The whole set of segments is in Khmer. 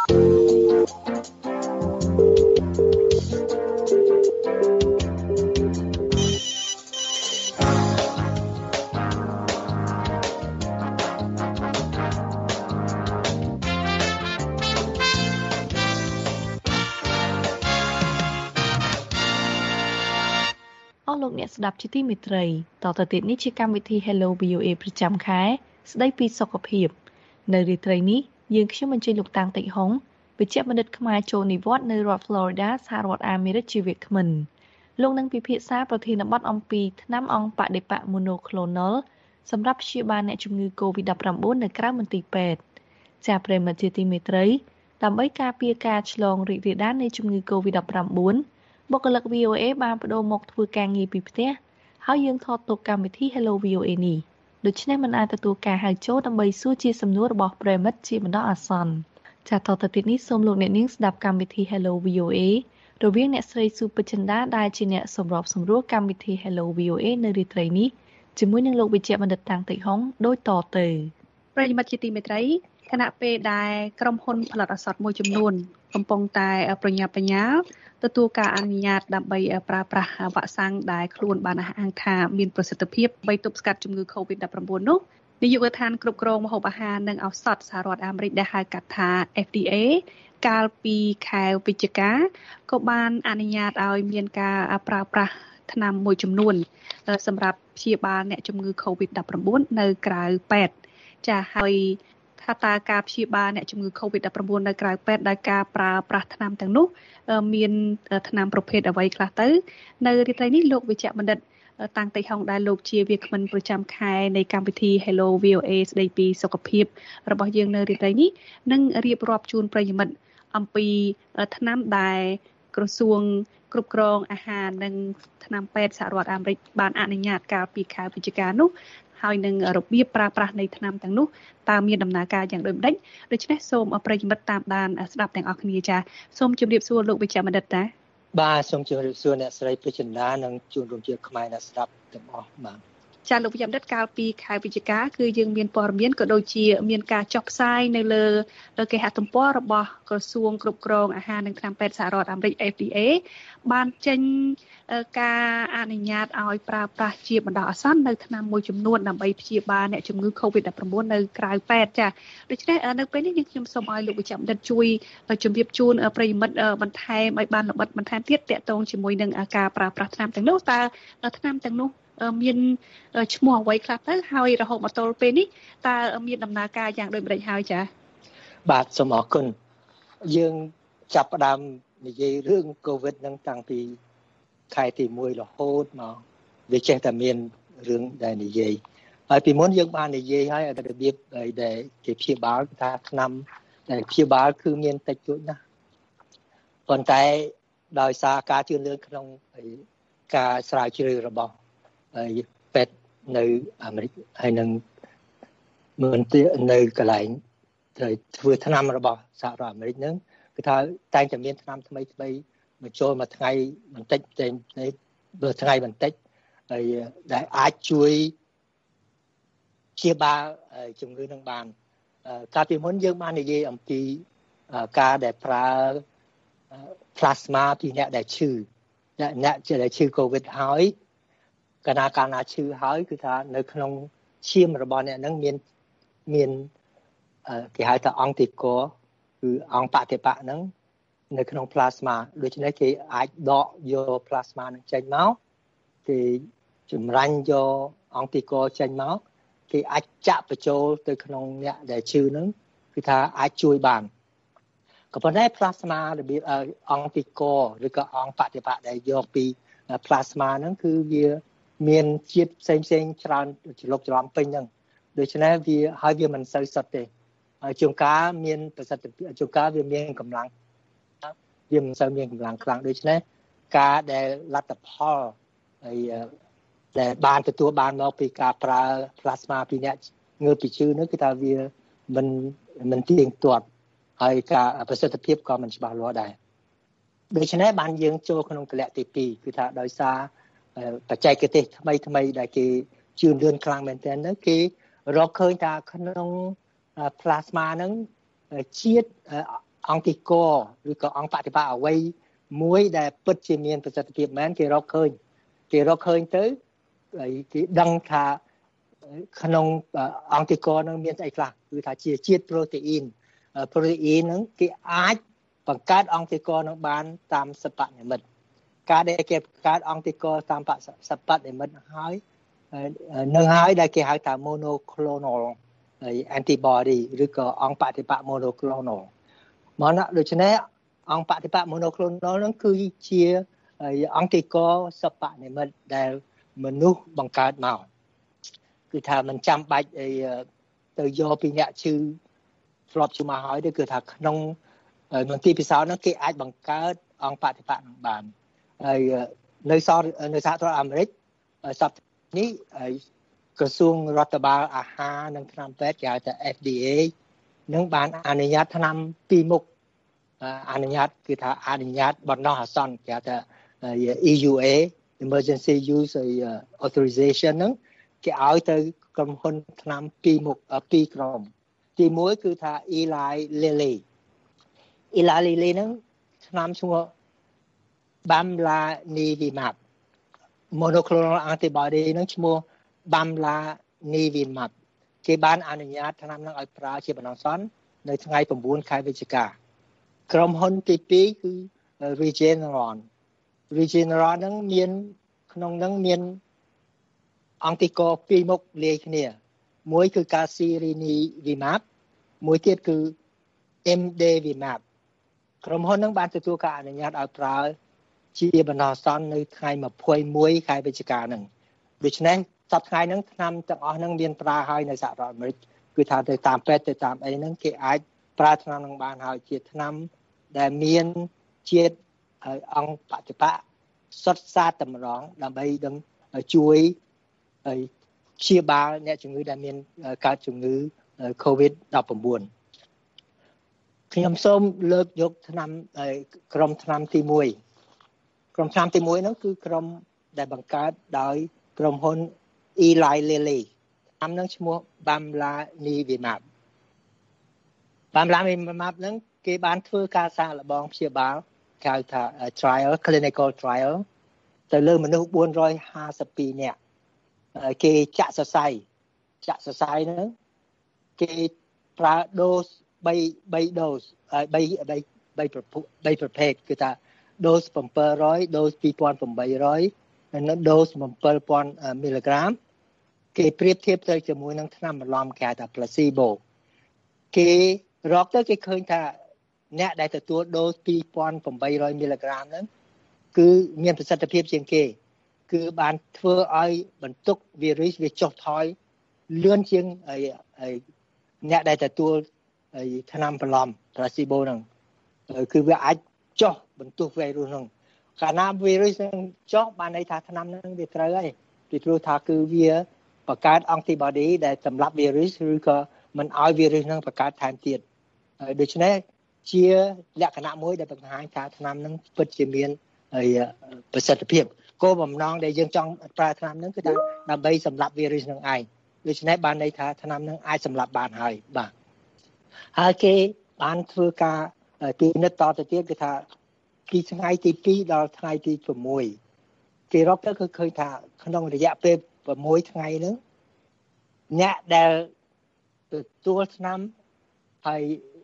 លោកអ្នកស្ដាប់ជាទីមេត្រីតទៅទៀតនេះជាកម្មវិធី Hello VOA ប្រចាំខែស្ដីពីសុខភាពនៅរាត្រីនេះយើងខ្ញុំអញ្ជើញលោកតាំងតិចហុងវិជ្ជបណ្ឌិតខ្មែរចូលនិវត្តន៍នៅរដ្ឋ Florida សហរដ្ឋអាមេរិកជាវាគ្មិនលោកនឹងពិភាក្សាប្រធានបទអំពីថ្នាំអង្គបដិបក Monoclonal សម្រាប់ព្យាបាលអ្នកជំងឺ COVID-19 នៅក្រៅមន្ទីរពេទ្យចា៎ប្រិមត្តជាទីមេត្រីដើម្បីការពារការឆ្លងរីករាលដាលនៃជំងឺ COVID-19បុគ្គលិក VOA បានបដូរមកធ្វើការងារពីផ្ទះហើយយើងថតទុកកម្មវិធី Hello VOA នេះដូច្នេះមិនអាចទទួលការហៅចូលដើម្បីសួរជាសំណួររបស់ប្រិមិត្តជាបណ្ដោះអាសន្នចាតទៅទៀតនេះសូមលោកអ្នកនាងស្ដាប់កម្មវិធី Hello VOA រវាងអ្នកស្រីស៊ូពេជ្រចិន្តាដែលជាអ្នកសម្របសម្រួលកម្មវិធី Hello VOA នៅរាត្រីនេះជាមួយនឹងលោកវិជ្ជបណ្ឌិតតាំងតិចហុងដូចតទៅប្រិយមិត្តជាទីមេត្រីគណៈពេលដែលក្រុមហ៊ុនផលិតឱសថមួយចំនួនកំពុងតែប្រញាប់ប្រញាល់ទទួលការអនុញ្ញាតដើម្បីប្រើប្រាស់វ៉ាក់សាំងដែលខ្លួនបានអះអាងថាមានប្រសិទ្ធភាពដើម្បីទប់ស្កាត់ជំងឺ COVID-19 នោះនាយកដ្ឋានគ្រប់គ្រងម្ហូបអាហារនិងឱសថសហរដ្ឋអាមេរិកដែលហៅកាត់ថា FDA កាលពីខែវិច្ឆិកាក៏បានអនុញ្ញាតឲ្យមានការប្រើប្រាស់ថ្នាំមួយចំនួនសម្រាប់ព្យាបាលអ្នកជំងឺ COVID-19 នៅក្រៅពេទ្យចាហើយថាតើការព្យាបាលអ្នកជំងឺ COVID-19 នៅក្រៅពេទ្យដោយការប្រើប្រាស់ថ្នាំទាំងនោះមានថ្នាំប្រភេទអ្វីខ្លះទៅនៅរាត្រីនេះលោកវិជ្ជបណ្ឌិតតាំងតិចហុងដែលលោកជាវាគ្មិនប្រចាំខែនៃកម្មវិធី Hello VOA ស្ដីពីសុខភាពរបស់យើងនៅរាត្រីនេះនឹងរៀបរាប់ជូនប្រិយមិត្តអំពីថ្នាំដែលក្រសួងគ្រប់គ្រងអាហារនិងថ្នាំពេទ្យសហរដ្ឋអាមេរិកបានអនុញ្ញាតកាលពីខែវិច្ឆិកានោះហើយនឹងរបៀបប្រើប្រាស់នៃថ្នាំទាំងនោះតើមានដំណើរការយ៉ាងដូចម្តេចដូច្នេះសូមប្រិយមិត្តតាមដានស្ដាប់ទាំងអស់គ្នាចាសូមជម្រាបសួរលោកវិជ្ជបណ្ឌិតតាបាទសូមជម្រាបសួរអ្នកស្រីពេជ្រចិន្តានិងជួនរួមជាខ្មែរអ្នកស្ដាប់ទាំងអស់បាទចាលោកវិជ្ជបណ្ឌិតកាលពីខែវិច្ឆិកាគឺយើងមានព័ត៌មានក៏ដូចជាមានការចុះផ្សាយនៅលើគេហទំព័ររបស់ក្រសួងគ្រប់គ្រងអាហារនិងថ្នាំពេទ្យសហរដ្ឋអាមេរិក FDA បានចេញការអនុញ្ញាតឲ្យប្រើប្រាស់ជាបណ្ដោះអាសន្ននៅថ្នាំមួយចំនួនដើម្បីព្យាបាលអ្នកជំងឺ COVID-19 នៅក្រៅពេទ្យចាដូច្នេះនៅពេលនេះខ្ញុំសូមឲ្យលោកវិជ្ជបណ្ឌិតជួយជម្រាបជូនប្រិយមិត្តបន្ថែមឲ្យបានល្បិតបន្ថែមទៀតទាក់ទងជាមួយនឹងការប្រើប្រាស់ថ្នាំទាំងនោះតើថ្នាំទាំងនោះមានឈ្មោះអ្វីខ្លះទៅហើយរហូតមកទល់ពេលនេះតើមានដំណើរការយ៉ាងដូចម្តេចហើយចា៎បាទសូមអរគុណយើងចាប់ផ្ដើមនិយាយរឿង COVID នឹងតាំងពីខែទី1រហូតមកវាចេះតែមានរឿងដែលនិយាយហើយពីមុនយើងបាននិយាយហើយរបៀបដែលគេព្យាបាលថាថ្នាំដែលព្យាបាលគឺមានតិចតួចណាស់ប៉ុន្តែដោយសារការជឿនលឿនក្នុងការស្រាវជ្រាវរបស់ពេទ្យនៅអាមេរិកហើយនឹងមិនទីនៅកន្លែងធ្វើថ្នាំរបស់សហរដ្ឋអាមេរិកហ្នឹងគឺថាតែងតែមានថ្នាំថ្មីបញ្ចូលមួយថ្ងៃបន្តិចមួយថ្ងៃបន្តិចហើយដែលអាចជួយព្យាបាលជំងឺនឹងបានកាលពីមុនយើងបាននិយាយអំពីការដែលប្រើ plasma ពីអ្នកដែលឈឺអ្នកដែលឈឺ COVID ហើយកាលណាឈឺហើយគឺថានៅក្នុងឈាមរបស់អ្នកហ្នឹងមានគេហៅថាអង្គទីកូគឺអង្គបតិបៈហ្នឹងនៅក្នុង plasma ដូច្នេះគេអាចដកយក plasma ហ្នឹងចេញមកគេចម្រាញ់យកអង្គទីកូចេញមកគេអាចចាក់បញ្ចូលទៅក្នុងអ្នកដែលឈឺហ្នឹងគឺថាអាចជួយបានក៏ប៉ុន្តែ plasma របៀបអង្គទីកូឬក៏អង្គបតិបៈដែលយកពី plasma ហ្នឹងគឺវាមានជាតិផ្សេងច្រើនច្រឡុកច្រឡំពេញហ្នឹងដូច្នេះវាមិនសូវសុទ្ធទេជួនកាលមានប្រសិទ្ធភាពជួនកាលវាមានកម្លាំងវាមិនសូវមានកម្លាំងខ្លាំងដូច្នេះការដែលលទ្ធផលហើយដែលបានទទួលបានមកពីការប្រើ plasma ពីអ្នកងើបពីឈឺនោះគឺថាវាមិនទៀងទាត់ហើយការប្រសិទ្ធភាពក៏មិនច្បាស់លាស់ដែរដូច្នេះបានយើងចូលក្នុងទម្លាក់ទី2គឺថាដោយសារបច្ចេកទេសថ្មីដែលគេជឿនលឿនខ្លាំងមែនទែនទៅគេរកឃើញថាក្នុង plasma ហ្នឹងជាតិអង្គទីកឬក៏អង្គបដិបត្តិអ្វីមួយដែលពិតជាមានប្រសិទ្ធភាពមែនគេរកឃើញទៅគេដឹងថាក្នុងអង្គទីកនឹងមានស្អីខ្លះគឺថាជាជាតិប្រូតេអ៊ីនហ្នឹងគេអាចបង្កើតអង្គទីកនឹងបានតាមសិប្បនិមិត្តការដែលគេបង្កើតអង្គទីកតាមសិប្បនិមិត្តហើយនឹងហើយដែលគេហៅថា monoclonal antibody ឬក៏អង្គបដិបត្តិ monoclonal មកណាដូច្នេះអង្គបដិបត្តិ monoclonal ហ្នឹងគឺជាអង្គទីកសិប្បនិមិត្តដែលមនុស្សបង្កើតមកគឺថាมันចាំបាច់ទៅយកពីអ្នកឈឺធ្លាប់ឈឺមកហើយទេគឺថាក្នុងមន្ទីរពិសោធន៍ហ្នឹងគេអាចបង្កើតអង្គបដិបត្តិនឹងបានហើយនៅសហរដ្ឋអាមេរិកសប្តាហ៍នេះក្រសួងរដ្ឋបាលអាហារនិងថ្នាំពេទ្យគេហៅថា FDA នឹងបានអនុញ្ញាតថ្នាំពីរមុខអនុញ្ញាតគឺថាអនុញ្ញាតបណ្ដោះអាសន្នគេហៅថា EUA Emergency Use Authorization ហ្នឹងគេឲ្យទៅក្រុមហ៊ុនថ្នាំពីរមុខពីរក្រុមទី1គឺថា Eli Lilly ហ្នឹងថ្នាំឈ្មោះ Bamlanivimab monoclonal antibody ហ្នឹងឈ្មោះ Bamlanivimab គេបានអនុញ្ញាតថ្នាំហ្នឹងឲ្យប្រើជាបណ្ដោះអាសន្ននៅថ្ងៃ9ខែវិច្ឆិកាក្រុមហ៊ុនទី2គឺ Regeneron ហ្នឹងមានក្នុងហ្នឹងមានអង្គទីកពីរមុខលាយគ្នាមួយគឺ Casirivimab មួយទៀតគឺ Imdevimab ក្រុមហ៊ុនហ្នឹងបានទទួលការអនុញ្ញាតឲ្យប្រើជាបណ្ដោះអាសន្ននៅថ្ងៃ21ខែវិច្ឆិកាហ្នឹងដូច្នេះសប្តាហ៍ហ្នឹងថ្នាំទាំងអស់ហ្នឹងមានប្រើហើយនៅសហរដ្ឋអាមេរិកគឺថាទៅតាមពេទ្យទៅតាមអីហ្នឹងគេអាចប្រើថ្នាំហ្នឹងបានហើយជាថ្នាំដែលមានជាតិអង្គបដិបត្តិសុទ្ធសាធតែម្ដងដើម្បីនឹងជួយព្យាបាលអ្នកជំងឺដែលមានកើតជំងឺ COVID-19 ខ្ញុំសូមលើកយកក្រុមថ្នាំទី1ហ្នឹងគឺក្រុមដែលបង្កើតដោយក្រុមហ៊ុន Eli Lilly ថ្នាំហ្នឹងឈ្មោះ Bamlanivimab ហ្នឹងគេបានធ្វើការសាកល្បងព្យាបាលគេហៅថា clinical trial ទៅលើមនុស្ស452នាក់គេចាក់សរសៃហ្នឹងគេប្រើដូស3ដូស3ប្រភេទគឺថាដូស700ដូស2800ហើយនៅដូស7000មីលីក្រាមគេប្រៀបធៀបទៅជាមួយនឹងថ្នាំបន្លំគេហៅថា placebo គេរកទៅគេឃើញថាអ្នកដែលទទួលដូស2800មីលីក្រាមហ្នឹងគឺមានប្រសិទ្ធភាពជាងគេគឺបានធ្វើឲ្យបន្ទុកវីរុសវាចុះថយលឿនជាងអ្នកដែលទទួលថ្នាំបន្លំ placebo ហ្នឹងគឺវាអាចចុះបន្ទុកវីរុសហ្នឹងកាលណាវីរុសហ្នឹងចុះបានន័យថាថ្នាំហ្នឹងវាត្រូវហើយពីព្រោះថាគឺវាបង្កើត antibody ដែលសម្លាប់វីរុសឬក៏មិនឲ្យវីរុសហ្នឹងបង្កើតថែមទៀតដូច្នេះជាលក្ខណៈមួយដែលបង្ហាញថាថ្នាំហ្នឹងពិតជាមានប្រសិទ្ធភាពគោលបំណងដែលយើងចង់ប្រើថ្នាំហ្នឹងគឺថាដើម្បីសម្លាប់វីរុសហ្នឹងឯងដូច្នេះបានន័យថាថ្នាំហ្នឹងអាចសម្លាប់បានហើយបាទហើយគេបានធ្វើការពិនិត្យតទៅទៀតគឺថាពីថ្ងៃទី2ដល់ថ្ងៃទី6គេរកទៅគឺឃើញថាក្នុងរយៈពេល6ថ្ងៃហ្នឹងអ្នកដែលទទួលថ្នាំហើយ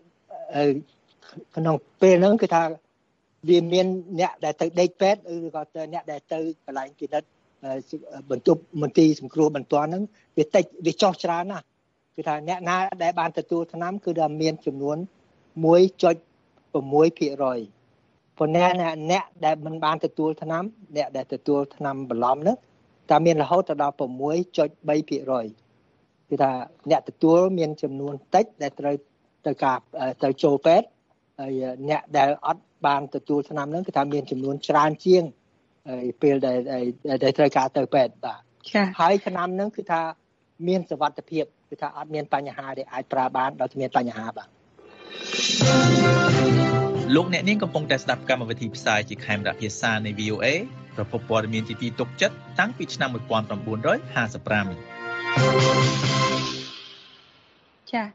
ក្នុងពេលហ្នឹងគឺថាវាមានអ្នកដែលទៅដេកពេទ្យឬក៏អ្នកដែលទៅកន្លែងពិនិត្យបន្ទប់មន្ទីរសង្គ្រោះបន្ទាន់ហ្នឹងវាចុះច្រើនណាស់គឺថាអ្នកណាដែលបានទទួលថ្នាំគឺថាមានចំនួន 1.6% ប៉ុន្តែអ្នកដែលមិនបានទទួលថ្នាំអ្នកដែលទទួលថ្នាំបន្លំហ្នឹងតែមានរហូតដល់ 6.3% គឺថាអ្នកទទួលមានចំនួនតិចដែលត្រូវទៅចូលពេទ្យហើយអ្នកដែលអត់បានទទួលថ្នាំហ្នឹងគឺថាមានចំនួនច្រើនជាងពេលដែលត្រូវការទៅពេទ្យបាទហើយថ្នាំហ្នឹងគឺថាមានសុវត្ថិភាពគឺថាអត់មានបញ្ហាដែលអាចប្រើបានដោយគ្មានបញ្ហាបាទលោកអ្នកនាងកំពុងតែស្ដាប់កម្មវិធីផ្សាយជាខេមរៈភាសានៃ VOA ប្រភពព័ត៌មានជាទីទុកចិត្តតាំងពីឆ្នាំ1955 ចា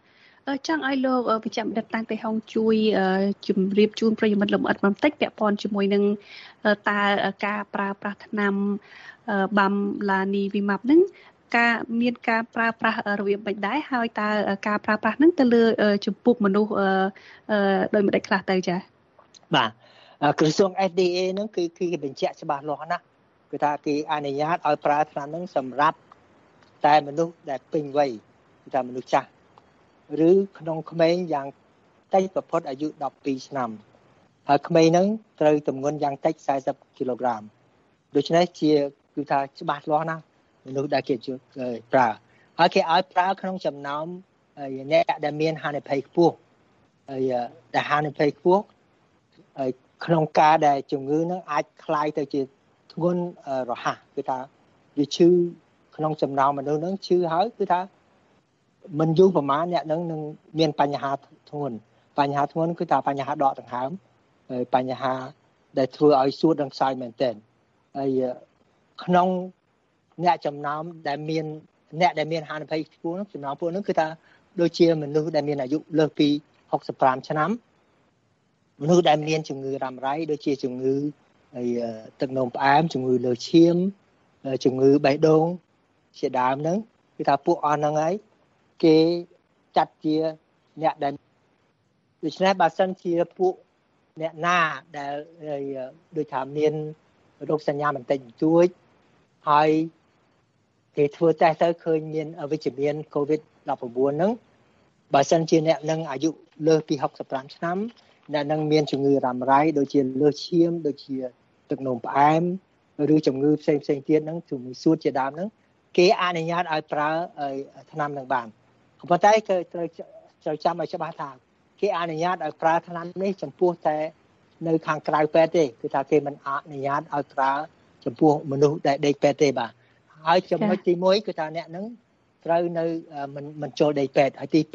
ចង់ឲ្យលោកវិជ្ជបណ្ឌិតតាំងទីហុងជួយជម្រាបជូនប្រិយមិត្តលម្អិតបន្តិចពាក់ព័ន្ធជាមួយនឹងតើការប្រើប្រាស់ថ្នាំបាំឡានីវីម៉ាប់ហ្នឹងមានការប្រើប្រាស់របៀបមិនដែរហើយតើការប្រើប្រាស់ហ្នឹងទៅលើចំពោះមនុស្សដោយមិនដាច់ខ្លះទៅចា៎បាទក្រសួង FDA ហ្នឹងគឺគេបញ្ជាក់ច្បាស់លាស់ណាស់គឺថាគេអនុញ្ញាតឲ្យប្រើថ្នាំហ្នឹងសម្រាប់តែមនុស្សដែលពេញវ័យគឺថាមនុស្សចាស់ឬក្នុងក្មេងយ៉ាងតិចប្រផុតអាយុ12ឆ្នាំហើយក្មេងហ្នឹងត្រូវទម្ងន់យ៉ាងតិច40គីឡូក្រាមដូច្នេះជាគឺថាច្បាស់លាស់ណាស់មនុស្សដែលគេប្រើហើយគេឲ្យប្រើក្នុងចំណោមអ្នកដែលមានហានិភ័យខ្ពស់ហើយដែលហានិភ័យខ្ពស់ហើយក្នុងការដែលជំងឺហ្នឹងអាចคล้ายទៅជាធ្ងន់រហ័សគឺថាវាឈឺក្នុងចំណោមមនុស្សហ្នឹងឈឺហើយគឺថាមិនយូរប្រហែលអ្នកនឹងមានបញ្ហាធ្ងន់គឺថាបញ្ហាដកដង្ហើមហើយបញ្ហាដែលធ្វើឲ្យសួតដង្សោយមែនទែនហើយក្នុងអ្នកចំណោមដែលមានអ្នកដែលមានហានិភ័យខ្ពស់នោះចំណោមពួកនោះគឺថាដូចជាមនុស្សដែលមានអាយុលើសពី65ឆ្នាំមនុស្សដែលមានជំងឺរ៉ាំរ៉ៃដូចជាជំងឺហើយទឹកនោមផ្អែមជំងឺលើឈាមជំងឺបេះដូងជាដើមហ្នឹងគឺថាពួកអស់ហ្នឹងហើយគេចាត់ជាអ្នកដែលដូច្នេះបើសិនជាពួកអ្នកណាដែលដូចថាមានរោគសញ្ញាបន្តិចបន្តួចហើយគេធ្វើតេស្តទៅឃើញមានវិជ្ជមាន COVID-19 ហ្នឹងបើសិនជាអ្នកនឹងអាយុលើសពី65ឆ្នាំអ្នកនឹងមានជំងឺរ៉ាំរ៉ៃដូចជាលើសឈាមដូចជាទឹកនោមផ្អែមឬជំងឺផ្សេងទៀតហ្នឹងជំងឺសួតជាដើមហ្នឹងគេអនុញ្ញាតឲ្យប្រើថ្នាំនឹងបានប៉ុន្តែគឺត្រូវចាំឲ្យច្បាស់ថាគេអនុញ្ញាតឲ្យប្រើថ្នាំនេះចំពោះតែនៅខាងក្រៅពេទ្យទេគឺថាគេមិនអនុញ្ញាតឲ្យប្រើចំពោះមនុស្សដែលដេកពេទ្យទេបាទហើយចំណុចទី1គឺថាអ្នកនឹងត្រូវនៅមិនចូលដេកពេទ្យហើយទី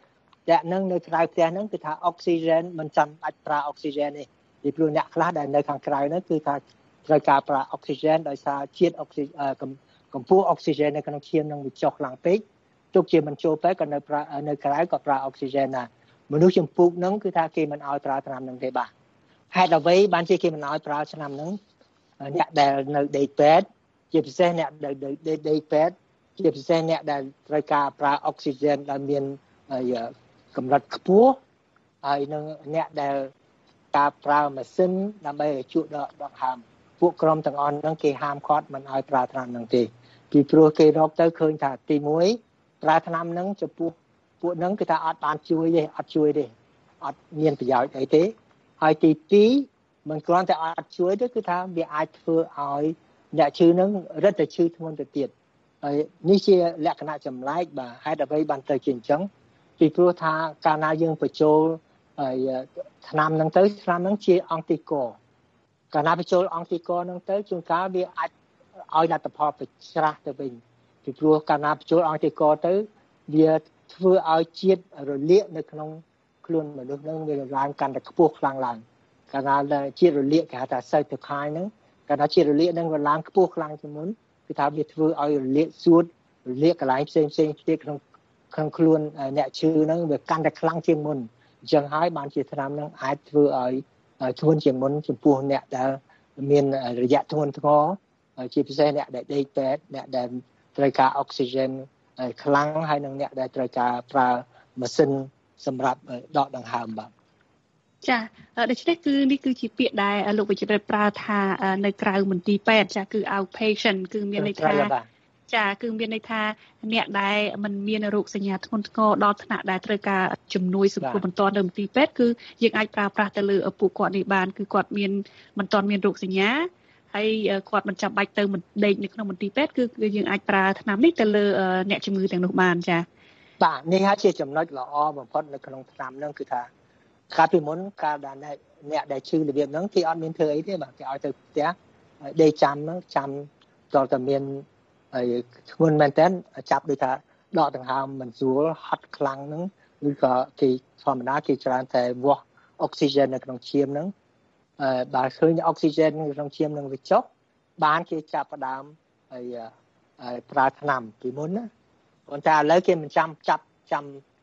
2អ្នកនឹងនៅក្រៅផ្ទះហ្នឹងគឺថាអុកស៊ីហ្សែនមិនចាំបាច់ប្រើអុកស៊ីហ្សែនទេពីព្រោះអ្នកខ្លះដែលនៅខាងក្រៅហ្នឹងគឺថាត្រូវការប្រើអុកស៊ីហ្សែនដោយសារជាតិអុកស៊ីកម្ពស់អុកស៊ីហ្សែននៅក្នុងឈាមនឹងវាចុះខ្លាំងពេកទុកជាមិនចូលពេទ្យក៏នៅក្រៅក៏ប្រើអុកស៊ីហ្សែនដែរមនុស្សចំពោះហ្នឹងគឺថាគេមិនឲ្យប្រើថ្នាំហ្នឹងទេបាទហេតុអ្វីបានជាគេមិនឲ្យប្រើថ្នាំហ្នឹងអ្នកដែលនៅដេកពេទ្យជាពិសេសអ្នកដែលដេកពេទ្យជាពិសេសអ្នកដែលត្រូវការប្រើអុកស៊ីហ្សែនដែលមានកម្រិតខ្ពស់ហើយនឹងអ្នកដែលការប្រើម៉ាស៊ីនដើម្បីឲ្យជក់ដកដង្ហើមពួកក្រុមទាំងអស់ហ្នឹងគេហាមឃាត់មិនឲ្យប្រើថ្នាំហ្នឹងទេពីព្រោះគេរកទៅឃើញថាទី1ប្រើថ្នាំហ្នឹងចំពោះពួកហ្នឹងគឺថាអត់បានជួយទេអត់មានប្រយោជន៍អីទេហើយទី2មិនគ្រាន់តែអត់ជួយទេគឺថាវាអាចធ្វើឲ្យអ្នកឈឺហ្នឹងរឹតតែឈឺធ្ងន់ទៅទៀតហើយនេះជាលក្ខណៈចម្លែកបាទហេតុអ្វីបានទៅជាអញ្ចឹងពីព្រោះថាកាលណាយើងបញ្ចូលថ្នាំហ្នឹងទៅថ្នាំហ្នឹងជាអង់ទីកូកាលណាបញ្ចូលអង់ទីកូហ្នឹងទៅជួនកាលវាអាចឲ្យលទ្ធផលប្រច្រាស់ទៅវិញពីព្រោះកាលណាបញ្ចូលអង់ទីកូទៅវាធ្វើឲ្យជាតិរលាកនៅក្នុងខ្លួនមនុស្សហ្នឹងវាឡើងកាន់តែខ្ពស់ខ្លាំងឡើងកាលណាជាតិរលាកគេហៅថា cytokine ហ្នឹងកាលណាជាតិរលាកហ្នឹងវាឡើងខ្ពស់ខ្លាំងជាងមុនគឺថាវាធ្វើឲ្យរលាកសួតរលាកកន្លែងផ្សេងទៀតក្នុងខ្លួនអ្នកឈឺហ្នឹងវាកាន់តែខ្លាំងជាងមុនអញ្ចឹងហើយបានជាថ្នាំហ្នឹងអាចធ្វើឲ្យធ្ងន់ជាងមុនចំពោះអ្នកដែលមានរយៈធ្ងន់ធ្ងរជាពិសេសអ្នកដែលដេកពេទ្យអ្នកដែលត្រូវការអុកស៊ីហ្សែនខ្លាំងហើយនឹងអ្នកដែលត្រូវការប្រើម៉ាស៊ីនសម្រាប់ដកដង្ហើមបាទចាដូច្នេះគឺនេះគឺជាពាក្យដែលលោកវិជ្ជបណ្ឌិតប្រើថានៅក្រៅមន្ទីរពេទ្យចាគឺ outpatient គឺមានន័យថាចាគឺមានន័យថាអ្នកដែលមិនមានរោគសញ្ញាធ្ងន់ធ្ងរដល់ថ្នាក់ដែលត្រូវការជំនួយសង្គ្រោះបន្ទាន់នៅមន្ទីរពេទ្យគឺយើងអាចប្រើប្រាស់ទៅលើពួកគាត់នេះបានគឺគាត់មានមិនទាន់មានរោគសញ្ញាហើយគាត់មិនចាំបាច់ទៅដេកនៅក្នុងមន្ទីរពេទ្យគឺយើងអាចប្រើថ្នាំនេះទៅលើអ្នកជំងឺទាំងនោះបានចាបាទនេះហើយជាចំណុចល្អបំផុតនៅក្នុងថ្នាំហ្នឹងគឺថាកាលពីមុនកាលដែលអ្នកដែលឈឺរបៀបហ្នឹងគេអត់មានធ្វើអីទេបាទគេឲ្យទៅផ្ទះដេកចាំតើតែមានធ្ងន់មែនតើចាប់ដូចថាដកដង្ហើមមិនស្រួលហត់ខ្លាំងហ្នឹងឬក៏គេធម្មតាគេច្រើនតែវាស់អុកស៊ីហ្សែននៅក្នុងឈាមហ្នឹងបើឃើញអុកស៊ីហ្សែននៅក្នុងឈាមហ្នឹងវាចុះបានគេចាប់ផ្ដើមហើយប្រើថ្នាំពីមុនណាប៉ុន្តែឥឡូវគេមិនចាំ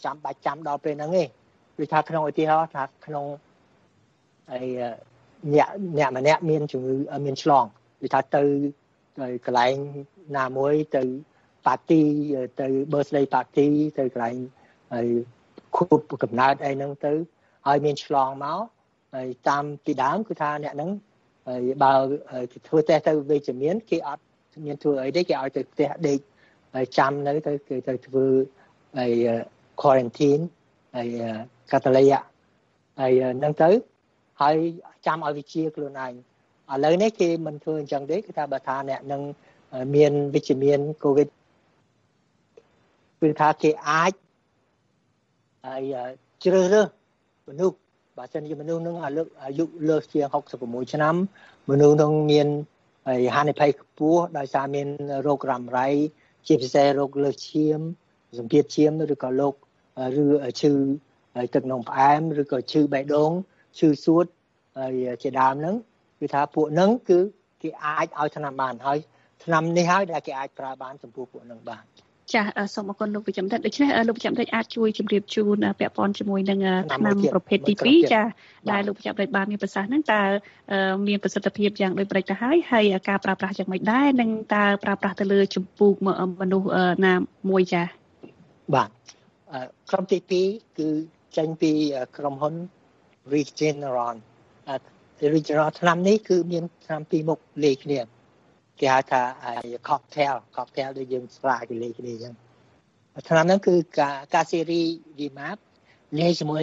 ចាំបាច់ចាំដល់ពេលហ្នឹងទេដូចថាក្នុងឧទាហរណ៍ថាក្នុងហើយអ្នកម្នាក់មានជំងឺមានឆ្លងដូចថាទៅកន្លែងណាមួយទៅប៉ាទីទៅ birthday party ទៅកន្លែងហើយខួបកំណើតអីហ្នឹងទៅហើយមានឆ្លងមកហើយតាមពីដើមគឺថាអ្នកហ្នឹងហើយបើធ្វើតេស្តទៅវិជ្ជមានគេអត់មានធ្វើអីទេគេឲ្យទៅផ្ទះដេកហើយចាំនៅទៅគេទៅធ្វើហើយ quarantine ហើយកាតាលីហើយហ្នឹងទៅហើយចាំឲ្យវិជាខ្លួនឯងឥឡូវនេះគេមិនធ្វើអញ្ចឹងទេគឺថាបើថាអ្នកនឹងមានវិជ្ជមានកូវីដគឺថាគេអាចហើយជ្រើសរើសមនុស្សបើសិនជាមនុស្សនឹងអាយុលើសជាង66ឆ្នាំមនុស្សនឹងមានហានិភ័យខ្ពស់ដោយសារមានរោគរ៉ាំរ៉ៃជាពិសេសរោគលើសឈាមសម្ពាធឈាមឬក៏រោគឬឈឺទឹកនោមផ្អែមឬក៏ឈឺបេះដូងឈឺសួតហើយជាដើមហ្នឹងគឺថាពួកហ្នឹងគឺគេអាចឲ្យថ្នាំបានហើយថ្នាំនេះហើយដែលគេអាចប្រើបានចំពោះពួកហ្នឹងបានចា៎សូមអរគុណលោកវិជ្ជមរិទ្ធដូច្នេះលោកវិជ្ជមរិទ្ធអាចជួយជម្រាបជូនពាក់ព័ន្ធជាមួយនឹងថ្នាំប្រភេទទី2ចា៎ដែលលោកវិជ្ជមរិទ្ធបានមានប្រសាសន៍ហ្នឹងតើមានប្រសិទ្ធភាពយ៉ាងដូចម្តេចទៅហើយការប្រើប្រាស់យ៉ាងម៉េចដែរនិងតើប្រើប្រាស់ទៅលើចំពោះមនុស្សណាមួយចា៎បាទក្រុមទី2គឺចេញពីក្រុមហ៊ុន Regeneron Regeneron ថ្នាំនេះគឺមានថ្នាំពីរមុខលេខគ្នាគេហៅថា cocktail ដូចយើងស្រាគេលេខគ្នាអញ្ចឹងថ្នាំហ្នឹងគឺកាសេរីវីម៉ាប់លេខជាមួយ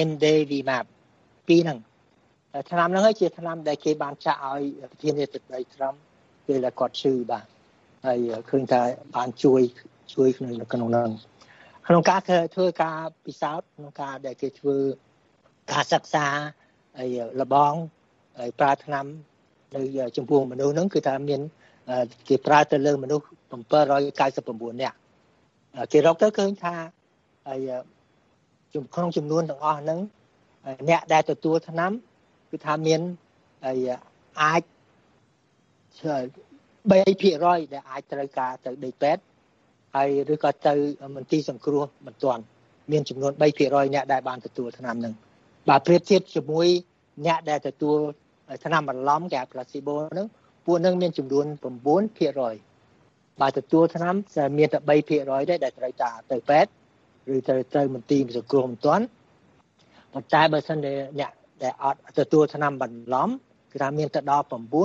MDVMAP ពីរហ្នឹងថ្នាំហ្នឹងជាថ្នាំដែលគេបានចាក់ឲ្យប្រធានាធិបតីត្រុំពេលដែលគាត់ឈឺបាទហើយឃើញថាបានជួយក្នុងហ្នឹងក្នុងការធ្វើការពិសោធន៍ក្នុងការដែលគេធ្វើការសិក្សាហើយលបងហើយប្រើថ្នាំនៅចំពោះមនុស្សហ្នឹងគឺថាមានគេប្រើទៅលើមនុស្ស799នាក់គេរកទៅឃើញថាហើយក្នុងចំនួនទាំងអស់ហ្នឹងអ្នកដែលទទួលថ្នាំគឺថាមានហើយអាច3%ដែលអាចត្រូវការទៅដេកពេទ្យហើយឬក៏ទៅមន្ទីរសង្គ្រោះបន្ទាន់មានចំនួន 3% អ្នកដែលបានទទួលថ្នាំហ្នឹងបើប្រៀបធៀបជាមួយអ្នកដែលទទួលថ្នាំបន្លំគេហៅ placebo ហ្នឹងពួកហ្នឹងមានចំនួន 9% បើទទួលថ្នាំតែមានតែ 3% ទេដែលត្រូវការទៅពេទ្យឬត្រូវមន្ទីរសង្គ្រោះបន្ទាន់ប៉ុន្តែបើសិនជាអ្នកដែលអត់ទទួលថ្នាំបន្លំគឺថាមានតែដល់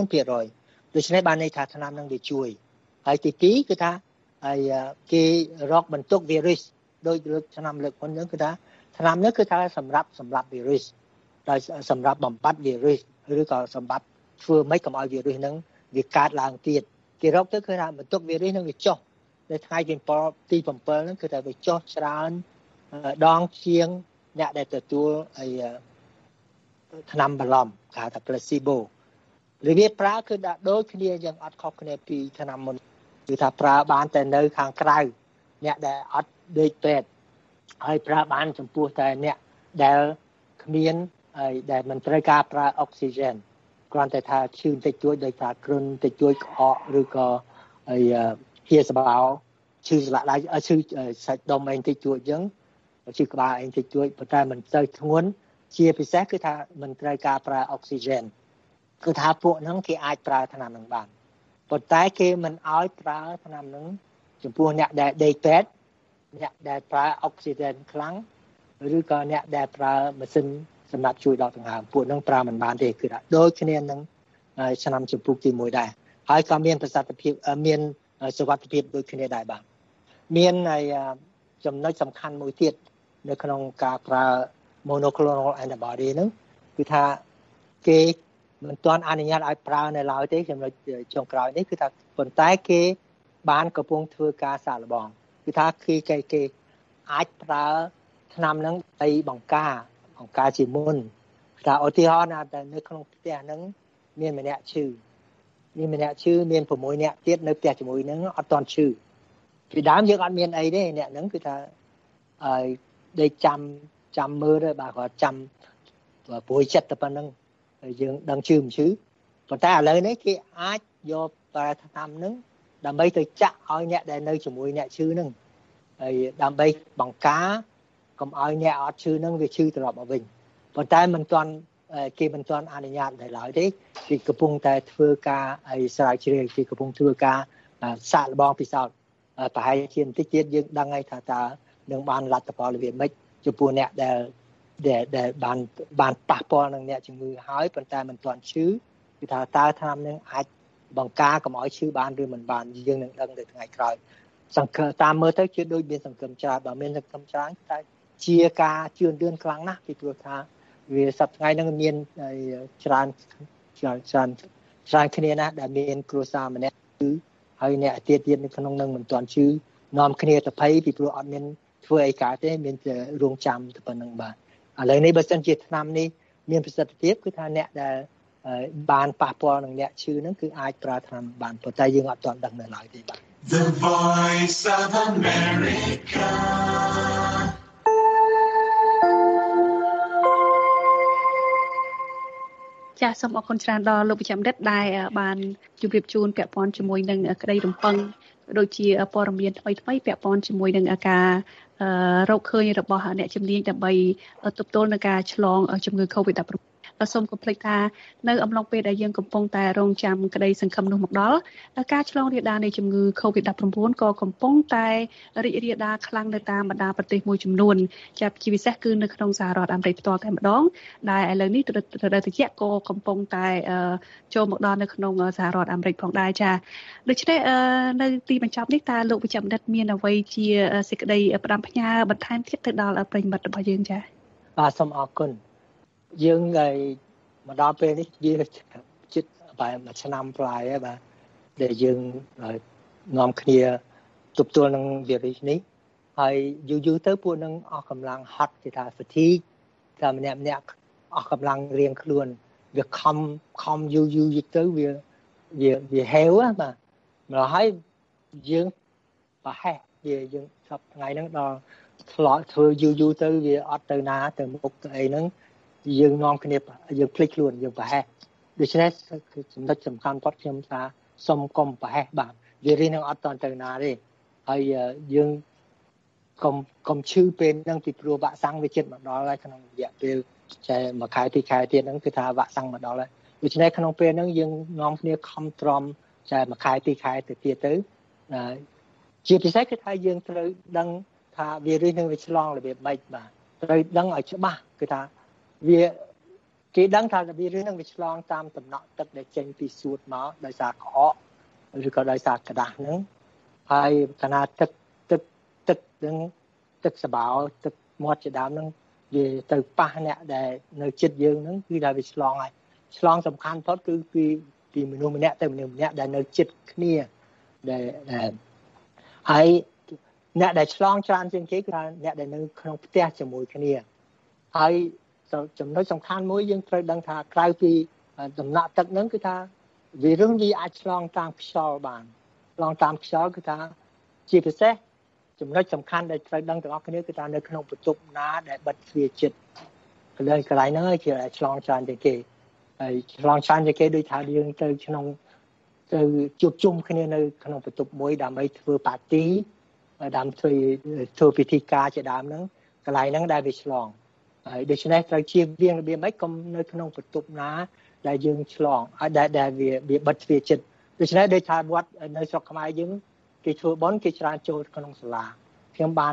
9% ដូច្នេះបានន័យថាថ្នាំហ្នឹងវាជួយហើយទី2គឺថាហើយគេរកបន្ទុក virus ដោយលើកឆ្នាំលើកមុនហ្នឹងគឺថាថ្នាំនេះគឺថាសម្រាប់ virus ដោយសម្រាប់បំបត្តិ virus ឬក៏សម្រាប់ធ្វើម៉េចកុំឲ្យ virus ហ្នឹងវាកើតឡើងទៀតគេរកទៅគឺថាបន្ទុក virus ហ្នឹងវាចុះនៅថ្ងៃទី7ហ្នឹងគឺថាវាចុះច្រើនដងជាងអ្នកដែលទទួលហើយថ្នាំបន្លំគេហៅថា placebo របៀបប្រើគឺដាក់ដូចគ្នាយ៉ាងអត់ខុសគ្នាពីថ្នាំមុនគឺថាប្រើបានតែនៅខាងក្រៅអ្នកដែលអត់ដេកពេទ្យហើយប្រើបានចំពោះតែអ្នកដែលគ្មានហើយដែលមិនត្រូវការប្រើអុកស៊ីហ្សែនគ្រាន់តែថាឈឺតិចតួចដោយថាគ្រុនតិចតួចក្អកឬក៏ហើយហៀសបោឈឺស្លាកដៃឈឺសាច់ដុំអីតិចតួចអញ្ចឹងឈឺក្បាលអីតិចតួចប៉ុន្តែមិនទៅធ្ងន់ជាពិសេសគឺថាមិនត្រូវការប្រើអុកស៊ីហ្សែនគឺថាពួកហ្នឹងគេអាចប្រើថ្នាំហ្នឹងបានប៉ុន្តែគេមិនឲ្យប្រើថ្នាំហ្នឹងចំពោះអ្នកដែលដេកពេទ្យអ្នកដែលប្រើអុកស៊ីហ្សែនខ្លាំងឬក៏អ្នកដែលប្រើម៉ាស៊ីនសម្រាប់ជួយដកដង្ហើមពួកហ្នឹងប្រើមិនបានទេគឺថាដូចគ្នានឹងឆ្នាំចំពោះទី1ដែរហើយក៏មានប្រសិទ្ធភាពមានសុវត្ថិភាពដូចគ្នាដែរបាទមានហើយចំណុចសំខាន់មួយទៀតនៅក្នុងការប្រើ monoclonal antibody ហ្នឹងគឺថាគេមិនទាន់អនុញ្ញាតឲ្យប្រើនៅឡើយទេចំណុចចុងក្រោយនេះគឺថាប៉ុន្តែគេបានកំពុងធ្វើការសាកល្បងគឺថាគេអាចប្រើថ្នាំហ្នឹងឲ្យបង្ការជាមុនថាឧទាហរណ៍ណាតែនៅក្នុងផ្ទះហ្នឹងមានម្នាក់ឈឺមាន6នាក់ទៀតនៅផ្ទះជាមួយហ្នឹងអត់ទាន់ឈឺពីដើមយើងអត់មានអីទេអ្នកហ្នឹងគឺថាឲ្យដេកចាំមើលទៅបាទគាត់ចាំព្រួយចិត្តតែប៉ុណ្្នឹងយើងដឹងឈឺមិនឈឺប៉ុន្តែឥឡូវនេះគេអាចយកប្រើថ្នាំហ្នឹងដើម្បីទៅចាក់ឲ្យអ្នកដែលនៅជាមួយអ្នកឈឺហ្នឹងហើយដើម្បីបង្ការកុំឲ្យអ្នកអត់ឈឺនឹងវាឈឺត្រឡប់មកវិញប៉ុន្តែមិនទាន់គេមិនទាន់អនុញ្ញាតដែរឡើយទេគេកំពុងតែធ្វើការឲ្យស្រាវជ្រាវគេកំពុងធ្វើការសាកល្បងពិសោធន៍ប្រហែលជាបន្តិចទៀតយើងដឹងហើយថាតើនឹងបានលទ្ធផលរបៀបម៉េចចំពោះអ្នកដែលបានប៉ះពាល់នឹងអ្នកជំងឺហើយប៉ុន្តែមិនទាន់ឈឺគឺថាតើថ្នាំនឹងអាចបង្ការកុំឲ្យឈឺបានឬមិនបានយើងនឹងដឹងទៅថ្ងៃក្រោយសង្ឃឹមតាមមើលទៅជាដូចមានសង្ឃឹមច្រើនបើមានសង្ឃឹមច្រើនតែជាការជឿនលឿនខ្លាំងណាស់ពីព្រោះថាវាសប្តាហ៍ថ្ងៃហ្នឹងមានច្រើនគ្នាណាស់ដែលមានគ្រួសារម្នាក់គឺហើយអ្នកទៀតនៅក្នុងនឹងមិនទាន់ឈឺនាំគ្នាទៅភ័យពីព្រោះអត់មានធ្វើអីកើតទេមានតែរងចាំតែប៉ុណ្្នឹងបាទឥឡូវនេះបើសិនជាថ្នាំនេះមានប្រសិទ្ធភាពគឺថាអ្នកដែលបានប៉ះពាល់នឹងអ្នកឈឺហ្នឹងគឺអាចប្រើថ្នាំបានប៉ុន្តែយើងអត់ទាន់ដឹងនៅឡើយទេបាទ The Voice of America ចាសសូមអរគុណច្រើនដល់លោកវិជ្ជបណ្ឌិតដែលបានជម្រាបជូនពាក់ព័ន្ធជាមួយនឹងក្តីរំពឹងដូចជាព័ត៌មានថ្មីពាក់ព័ន្ធជាមួយនឹងការរកឃើញរបស់អ្នកជំនាញដើម្បីទប់ទល់នឹងការឆ្លងជំងឺ COVID-19 សូមកុំភ្លេចថានៅអំឡុងពេលដែលយើងកំពុងតែរងចាំក្តីសង្ឃឹមនោះមកដល់ការឆ្លងរាលដាលនៃជំងឺ COVID-19 ក៏កំពុងតែរីករាលដាលខ្លាំងនៅតាមបណ្ដាប្រទេសមួយចំនួនជាពិសេសគឺនៅក្នុងសហរដ្ឋអាមេរិកផ្ទាល់តែម្ដងដែលឥឡូវនេះទៅតិចក៏កំពុងតែចូលមកដល់នៅក្នុងសហរដ្ឋអាមេរិកផងដែរចា៎ដូច្នេះនៅទីបញ្ចប់នេះតើលោកវិជ្ជបណ្ឌិតមានអ្វីជាសេចក្តីផ្ដាំផ្ញើបន្ថែមទៀតទៅដល់ប្រិយមិត្តរបស់យើងចា៎បាទសូមអរគុណយើងឲ្យមកដល់ពេលនេះវាជិតបែបមួយឆ្នាំប្លាយហើយបាទដែលយើងនាំគ្នាទប់ទល់នឹងវីរុសនេះហើយយូរទៅពួកនឹងអស់កម្លាំងហត់គេថា fatigue តែម្នាក់អស់កម្លាំងរៀងខ្លួនវាខំយូរទៅវាហេវបាទម្ល៉េះហើយយើងប្រហែលយើងសប្តាហ៍ថ្ងៃហ្នឹងដល់ឆ្លងធ្វើយូរទៅវាអត់ទៅណាទៅមុខទៅអីហ្នឹងយើងនាំគ្នាយើងភ្លេចខ្លួនយើងប្រហែលដូច្នេះគឺចំណុចសំខាន់គាត់ខ្ញុំថាសុំកុំប្រហែលបាទវារៀននឹងអត់តទៅណាទេហើយយើងកុំឈឺពេលហ្នឹងពីព្រោះវ៉ាក់សាំងវាជិតមកដល់ហើយក្នុងរយៈពេលចែមួយខែពីរខែទៀតហ្នឹងគឺថាវ៉ាក់សាំងមកដល់ហើយដូច្នេះក្នុងពេលហ្នឹងយើងនាំគ្នាខំទ្រាំចែមួយខែពីរខែទៅទៀតទៅជាពិសេសគឺថាយើងត្រូវដឹងថាវីរុសនឹងវាឆ្លងរបៀបម៉េចបាទត្រូវដឹងឲ្យច្បាស់គឺថាវាគេដឹងថាវីរុសនឹងវាឆ្លងតាមតំណក់ទឹកដែលចេញពីសួតមកដោយសារក្អកឬក៏ដោយសារក្តាស់ហ្នឹងហើយកណាទឹកហ្នឹងទឹកសបោទឹកមាត់ជាដើមហ្នឹងវាទៅប៉ះអ្នកដែលនៅជិតយើងហ្នឹងគឺថាវាឆ្លងហើយឆ្លងសំខាន់ផុតគឺពីមនុស្សម្នាក់ទៅមនុស្សម្នាក់ដែលនៅជិតគ្នាដែលហើយអ្នកដែលឆ្លងច្រើនជាងគេគឺថាអ្នកដែលនៅក្នុងផ្ទះជាមួយគ្នាហើយចំណុចសំខាន់មួយយើងត្រូវដឹងថាក្រៅពីដំណាក់ទឹកហ្នឹងគឺថាវីរុសវាអាចឆ្លងតាមខ្យល់បានឆ្លងតាមខ្យល់គឺថាជាពិសេសចំណុចសំខាន់ដែលត្រូវដឹងទាំងអស់គ្នាគឺថានៅក្នុងបន្ទប់ណាដែលបិទទ្វារជិតកន្លែងហ្នឹងជាឆ្លងច្រើនជាងគេហើយឆ្លងច្រើនជាងគេដូចថាយើងទៅជួបជុំគ្នានៅក្នុងបន្ទប់មួយដើម្បីធ្វើប៉ាទីដើម្បីធ្វើពិធីការជាដើមហ្នឹងកន្លែងហ្នឹងដែលវាឆ្លងហើយដូច្នេះត្រូវជៀសវាងរបៀបម៉េចកុំនៅក្នុងបន្ទប់ណាដែលយើងឆ្លងហើយដែលវាបិទទ្វារជិតដូច្នេះដូចថាវត្តនៅស្រុកខ្មែរយើងគេធ្វើបុណ្យគេច្រើនចូលក្នុងសាលាខ្ញុំបាន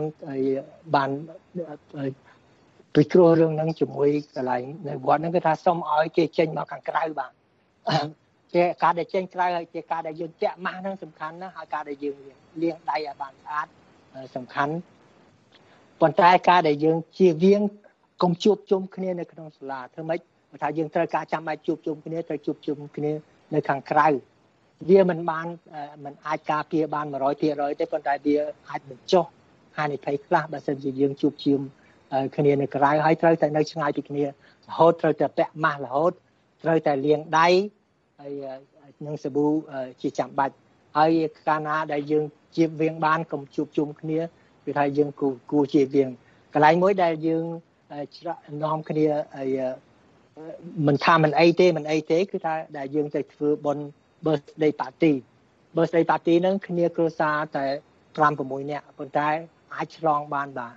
ពិគ្រោះរឿងហ្នឹងជាមួយកន្លែងនៅវត្តហ្នឹងគឺថាសុំឲ្យគេចេញមកខាងក្រៅបាទជាការដែលចេញក្រៅហើយជាការដែលយើងពាក់ម៉ាស់ហ្នឹងសំខាន់ណាស់ហើយការដែលយើងលាងដៃឲ្យបានស្អាតសំខាន់ប៉ុន្តែការដែលយើងជៀសវាងកុំជួបជុំគ្នានៅក្នុងសាលាធ្វើម៉េចបើថាយើងត្រូវការចាំបាច់ជួបជុំគ្នាត្រូវជួបជុំគ្នានៅខាងក្រៅវាមិនអាចការពារបាន 100% ទេប៉ុន្តែវាអាចបញ្ចុះហានិភ័យខ្លះបើសិនជាយើងជួបជុំគ្នានៅក្រៅហើយត្រូវតែនៅឆ្ងាយពីគ្នារហូតត្រូវតែពាក់ម៉ាស់រហូតត្រូវតែលាងដៃហើយនឹងសាប៊ូជាចាំបាច់ហើយកាលណាដែលយើងជៀសវាងបានកុំជួបជុំគ្នាគឺថាយើងគួរជៀសវាងកន្លែងមួយដែលយើងនាំគ្នាមិនថាមិនអីទេគឺថាដែលយើងទៅធ្វើបុណ្យ birthday party ហ្នឹងគ្នាគ្រួសារតែ 5-6 នាក់ប៉ុន្តែអាចឆ្លងបានបាទ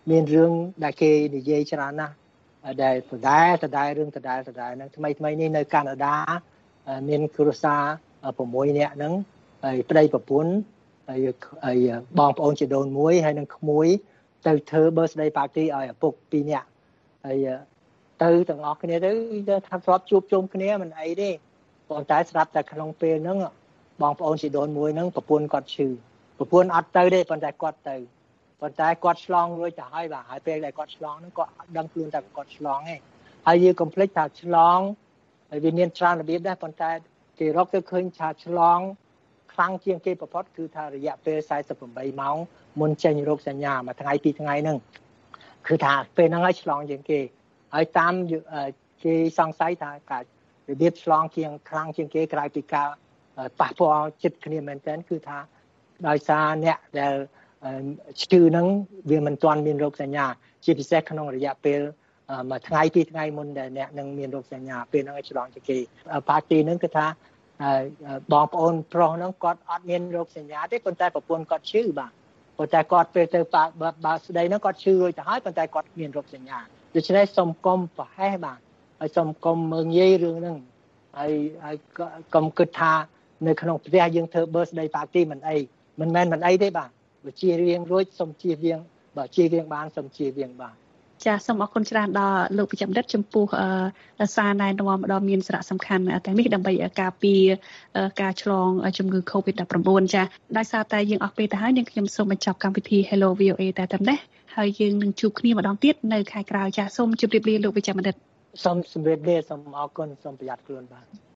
មានរឿងដែលគេនិយាយច្រើនណាស់ដែលដដែលរឿងដដែលហ្នឹងថ្មីនេះនៅកាណាដាមានគ្រួសារ6នាក់ហ្នឹងហើយប្តីប្រពន្ធហើយបងប្អូនជីដូនមួយហើយនឹងក្មួយទៅធ្វើ birthday party ឲ្យឪពុក2នាក់ហើយទៅទាំងអស់គ្នាទៅថាធ្លាប់ជួបជុំគ្នាមិនអីទេប៉ុន្តែស្រាប់តែក្នុងពេលហ្នឹងបងប្អូនជីដូនមួយហ្នឹងប្រពន្ធគាត់ឈឺប្រពន្ធអត់ទៅទេប៉ុន្តែគាត់ទៅប៉ុន្តែគាត់ឆ្លងរួចទៅហើយបាទហើយពេលដែលគាត់ឆ្លងហ្នឹងគាត់អត់ដឹងខ្លួនថាគាត់ឆ្លងទេហើយយើងកុំភ្លេចថាឆ្លងហើយវាមានច្រើនរបៀបដែរប៉ុន្តែគេរកទៅឃើញថាឆ្លងខ្លាំងជាងគេបំផុតគឺថារយៈពេល48ម៉ោងមុនចេញរោគសញ្ញាមួយថ្ងៃពីរថ្ងៃហ្នឹងគឺថាពេលហ្នឹងឲ្យឆ្លងជាងគេហើយតាមគេសង្ស័យថាការរបៀបឆ្លងជាងខ្លាំងជាងគេក្រៅពីការប៉ះពាល់ចិត្តគ្នាមែនទែនគឺថាដោយសារអ្នកដែលឈឺហ្នឹងវាមិនទាន់មានរោគសញ្ញាជាពិសេសក្នុងរយៈពេលមួយថ្ងៃពីរថ្ងៃមុនដែលអ្នកនឹងមានរោគសញ្ញាពេលហ្នឹងឲ្យឆ្លងជាងគេប៉ាទីហ្នឹងគឺថាបងប្អូនប្រុសហ្នឹងគាត់អត់មានរោគសញ្ញាទេប៉ុន្តែប្រពន្ធគាត់ឈឺបាទប៉ុន្តែគាត់ពេលទៅបើស្ដីហ្នឹងគាត់ឈឺរួចទៅហើយប៉ុន្តែគាត់មានរោគសញ្ញាដូច្នេះសូមកុំប្រហែសបាទហើយសូមកុំមើលងាយរឿងហ្នឹងហើយកុំគិតថានៅក្នុងផ្ទះយើងធ្វើ birthday party មិនអីមិនមែនមិនអីទេបាទបើជៀសវាងរួចសូមជៀសវាងបើជៀសវាងបានសូមជៀសវាងបាទចាសូមអរគុណច្រើនដល់លោកប្រចាំដិតចំពោះសារណែនាំដ៏មានសារៈសំខាន់ទាំងនេះដើម្បីការពារការឆ្លងជំងឺ COVID-19 ចាដោយសារតែយើងអស់ពេលទៅហើយនាងខ្ញុំសូមបញ្ចប់កម្មវិធី Hello VOA តែប៉ុណ្ណេះហើយយើងនឹងជួបគ្នាម្ដងទៀតនៅខែក្រោយចាសូមជម្រាបលាលោកប្រចាំដិតសូមជម្រាបលាសូមអរគុណសូមប្រយ័ត្នខ្លួនបាទ